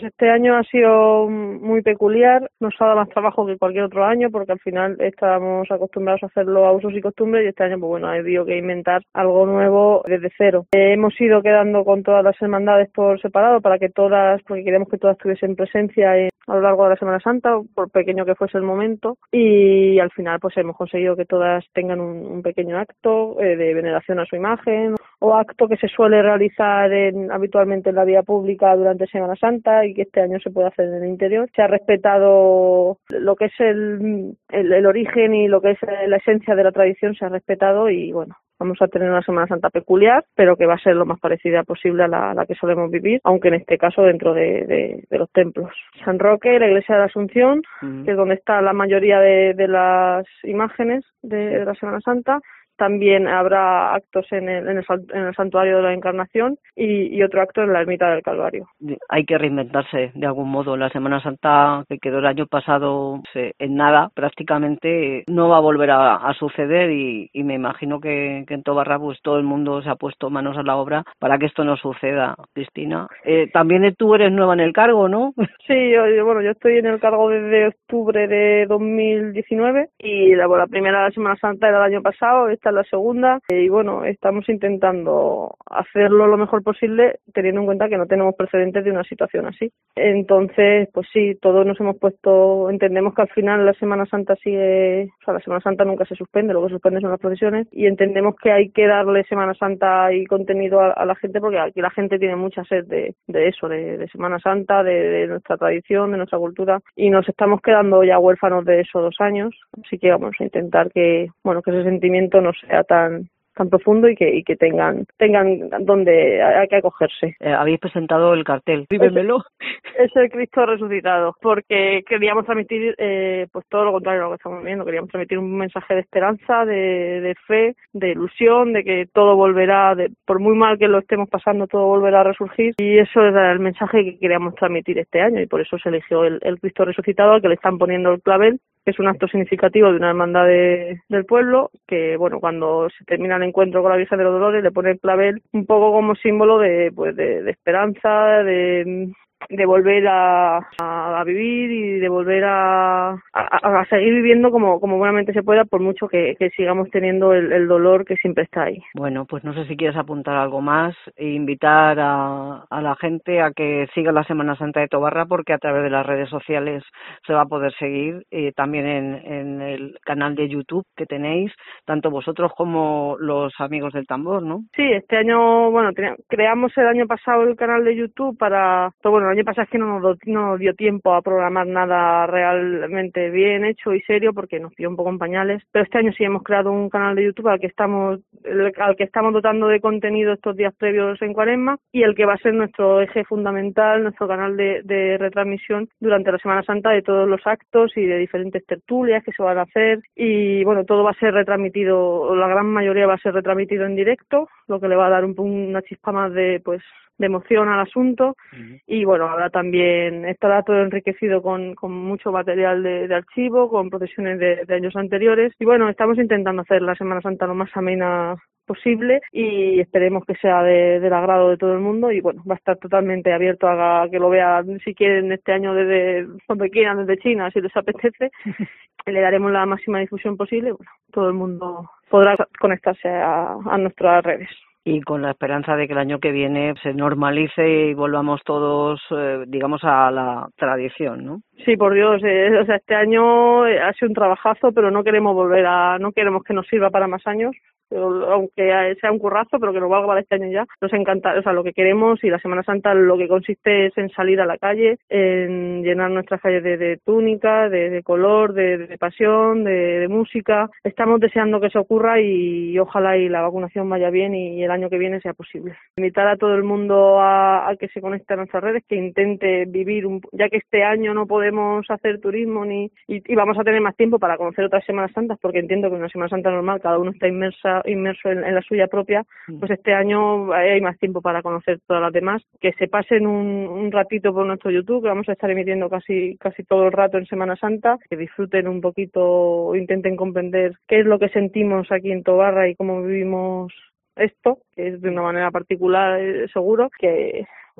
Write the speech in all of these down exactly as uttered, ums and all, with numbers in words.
Este año ha sido muy peculiar, nos ha dado más trabajo que cualquier otro año porque al final estábamos acostumbrados a hacerlo a usos y costumbres y este año pues bueno, ha habido que inventar algo nuevo desde cero. Eh, hemos ido quedando con todas las hermandades por separado para que todas, porque queríamos que todas tuviesen presencia en, a lo largo de la Semana Santa, por pequeño que fuese el momento, y al final pues hemos conseguido que todas tengan un, un pequeño acto eh, de veneración a su imagen o acto que se suele realizar en, habitualmente en la vía pública durante Semana Santa y que este año se puede hacer en el interior. Se ha respetado lo que es el, el, el origen y lo que es la esencia de la tradición, se ha respetado y bueno, vamos a tener una Semana Santa peculiar, pero que va a ser lo más parecida posible a la, a la que solemos vivir, aunque en este caso dentro de, de, de los templos. San Roque, la iglesia de la Asunción, uh-huh. que es donde está la mayoría de, de las imágenes de, de la Semana Santa. También habrá actos en el, en el, en el Santuario de la Encarnación y, y otro acto en la Ermita del Calvario. Hay que reinventarse de algún modo. La Semana Santa que quedó el año pasado en nada prácticamente no va a volver a, a suceder y, y me imagino que, que en Tobarra pues todo el mundo se ha puesto manos a la obra para que esto no suceda. Cristina, eh, también tú eres nueva en el cargo, ¿no? Sí, yo, yo, bueno, yo estoy en el cargo desde octubre de dos mil diecinueve y la, bueno, la primera Semana Santa era el año pasado, esta es la segunda y bueno, estamos intentando hacerlo lo mejor posible teniendo en cuenta que no tenemos precedentes de una situación así. Entonces, pues sí, todos nos hemos puesto, entendemos que al final la Semana Santa sigue, o sea, la Semana Santa nunca se suspende, lo que se suspende son las procesiones y entendemos que hay que darle Semana Santa y contenido a, a la gente porque aquí la gente tiene mucha sed de, de eso, de, de Semana Santa, de, de nuestra tradición, de nuestra cultura y nos estamos quedando ya huérfanos de esos dos años, así que vamos a intentar que, bueno, que ese sentimiento no sea tan tan profundo y que y que tengan tengan donde hay que acogerse. Eh, habéis presentado el cartel, vívemelo. Es, es el Cristo resucitado, porque queríamos transmitir eh, pues todo lo contrario a lo que estamos viendo, queríamos transmitir un mensaje de esperanza, de, de fe, de ilusión, de que todo volverá, de, por muy mal que lo estemos pasando, todo volverá a resurgir y eso era el mensaje que queríamos transmitir este año y por eso se eligió el, el Cristo resucitado al que le están poniendo el clavel, que es un acto significativo de una hermandad de, del pueblo, que bueno, cuando se termina el encuentro con la Virgen de los Dolores le pone el clavel un poco como símbolo de pues de, de esperanza, de de volver a, a, a vivir y de volver a, a, a seguir viviendo como, como buenamente se pueda, por mucho que, que sigamos teniendo el, el dolor que siempre está ahí. Bueno, pues no sé si quieres apuntar algo más e invitar a, a la gente a que siga la Semana Santa de Tobarra porque a través de las redes sociales se va a poder seguir eh, también en, en el canal de YouTube que tenéis, tanto vosotros como los amigos del tambor, ¿no? Sí, este año, bueno, creamos el año pasado el canal de YouTube para, pues bueno, el año pasado es que no nos, do, no nos dio tiempo a programar nada realmente bien hecho y serio porque nos pilló un poco en pañales, pero este año sí hemos creado un canal de YouTube al que estamos al que estamos dotando de contenido estos días previos en Cuaresma y el que va a ser nuestro eje fundamental, nuestro canal de, de retransmisión durante la Semana Santa de todos los actos y de diferentes tertulias que se van a hacer y bueno, todo va a ser retransmitido, la gran mayoría va a ser retransmitido en directo, lo que le va a dar un, una chispa más de pues de emoción al asunto uh-huh. y bueno, habrá también, estará todo enriquecido con, con mucho material de, de archivo, con procesiones de, de años anteriores y bueno, estamos intentando hacer la Semana Santa lo más amena posible y esperemos que sea de, del agrado de todo el mundo y bueno, va a estar totalmente abierto a que lo vean si quieren este año desde donde quieran, desde China, si les apetece, le daremos la máxima difusión posible, bueno, todo el mundo podrá conectarse a, a nuestras redes. Y con la esperanza de que el año que viene se normalice y volvamos todos, eh, digamos, a la tradición, ¿no? Sí, por Dios, eh, o sea, este año ha sido un trabajazo, pero no queremos volver a, no queremos que nos sirva para más años, pero, aunque sea un currazo, pero que nos valga para este año ya. Nos encanta, o sea, lo que queremos y la Semana Santa lo que consiste es en salir a la calle, en llenar nuestras calles de, de túnica, de, de color, de, de pasión, de, de música. Estamos deseando que se ocurra y, y ojalá y la vacunación vaya bien y el año que viene sea posible. Invitar a todo el mundo a, a que se conecte a nuestras redes, que intente vivir, un, ya que este año no podemos hacer turismo ni y, y vamos a tener más tiempo para conocer otras Semanas Santas, porque entiendo que en una Semana Santa normal cada uno está inmersa inmerso en, en la suya propia, pues este año hay más tiempo para conocer todas las demás, que se pasen un, un ratito por nuestro YouTube, que vamos a estar emitiendo casi casi todo el rato en Semana Santa, que disfruten un poquito, intenten comprender qué es lo que sentimos aquí en Tobarra y cómo vivimos esto, que es de una manera particular, eh, seguro, que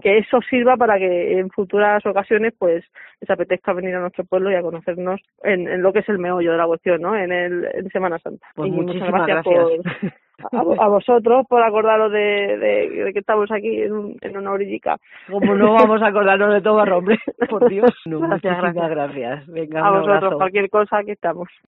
que eso sirva para que en futuras ocasiones pues les apetezca venir a nuestro pueblo y a conocernos en, en lo que es el meollo de la cuestión, ¿no? En el en Semana Santa. Pues y muchísimas muchas gracias, gracias. por a, a vosotros por acordaros de, de, de que estamos aquí en, un, en una orillica. Como no vamos a acordarnos de todo, hombre, por Dios. No, Gracias, muchísimas gracias. gracias. Venga, A un vosotros, abrazo. cualquier cosa, aquí estamos.